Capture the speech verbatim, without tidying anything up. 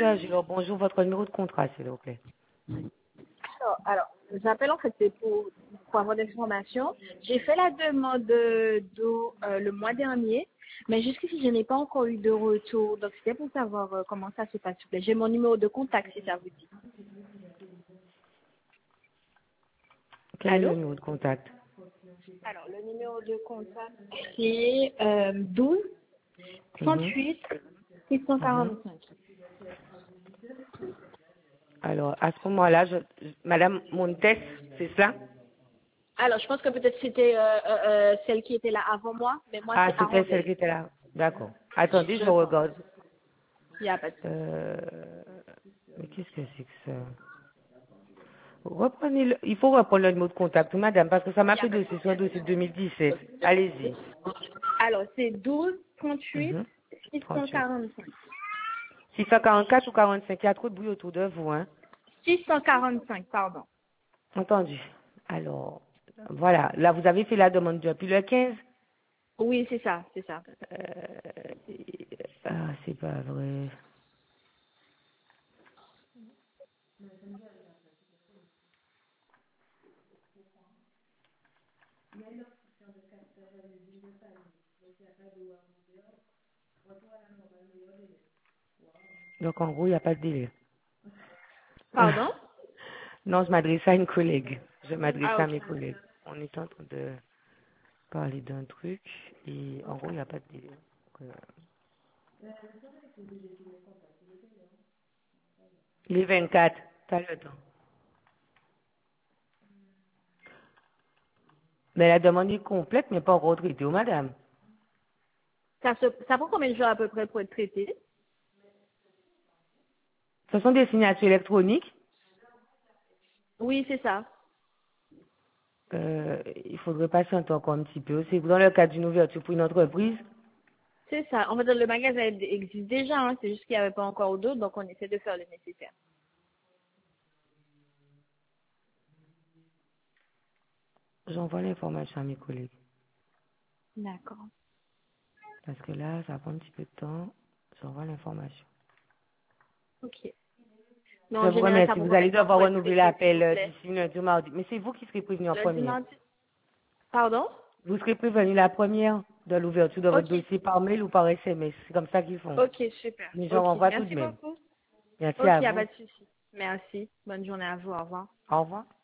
chargé. Alors, bonjour, votre numéro de contrat, s'il vous plaît. Alors, alors j'appelle en fait c'est pour, pour avoir des informations. J'ai fait la demande de- d'eau euh, le mois dernier, mais jusqu'ici je n'ai pas encore eu de retour. Donc c'était pour savoir euh, comment ça se passe. s'il vous plaît. J'ai mon numéro de contact si ça vous dit. Quel est Allô? le numéro de contact? Alors le numéro de contact c'est euh, douze Mhm, trente-huit six cent mhm. quarante-cinq. Alors, à ce moment-là, je, je- Madame Montes, c'est cela? Alors je pense que peut-être c'était euh, euh, euh, celle qui était là avant moi, mais moi Ah, c'est c'était celle Arondel. qui était là. D'accord. Attendez, je Je pense. regarde. Il n'y a pas de souci. Euh, mais qu'est-ce que c'est que ça? Reprenez le, il faut reprendre le numéro de contact, madame, parce que ça Il m'a n'y a fait pas de dossier souci. sur un dossier de deux mille dix-sept. Allez-y. Alors, c'est douze trente-huit Mhm. six cent trente-huit. quarante-cinq. six cent quarante-quatre ou quarante-cinq, il y a trop de bruit autour de vous, hein? six cent quarante-cinq, pardon. Entendu. Alors, voilà. Là, vous avez fait la demande depuis le quinze. Oui, c'est ça, c'est ça. Euh, ah, c'est pas vrai. Donc, en gros, il n'y a pas de délai. Pardon? Non, je m'adresse à une collègue. Je m'adresse Ah, à ok. mes collègues. On est en train de parler d'un truc et en gros, il n'y a pas de délai. Donc, euh, il est vingt-quatre. T'as le temps. Mais la demande est complète, mais pas encore traitée, oh, madame. Ça, se, ça prend combien de jours à peu près pour être traité? Ce sont des signatures électroniques. Oui, c'est ça. Euh, il faudrait patienter encore un petit peu. C'est dans le cadre d'une ouverture pour une entreprise. C'est ça. En fait, le magasin existe déjà, hein. C'est juste qu'il n'y avait pas encore d'autres, donc on essaie de faire le nécessaire. J'envoie l'information à mes collègues. D'accord. Parce que là, ça prend un petit peu de temps. J'envoie l'information. Ok. Mais Je en vous général, ça remercie. prend Vous combien allez de temps devoir pour être renouveler traité, s'il l'appel vous euh, plaît? d'ici lundi ou mardi. Mais c'est vous qui serez prévenu en Lundi, premier. mardi. Pardon? Vous serez prévenu la première de l'ouverture de votre Ok. dossier par mail ou par S M S. C'est comme ça qu'ils font. Ok, super. Mais j'en Ok. renvoie tout de Merci même. beaucoup. Merci Ok, à y a vous. pas de souci. Merci. Bonne journée à vous. Au revoir. Au revoir.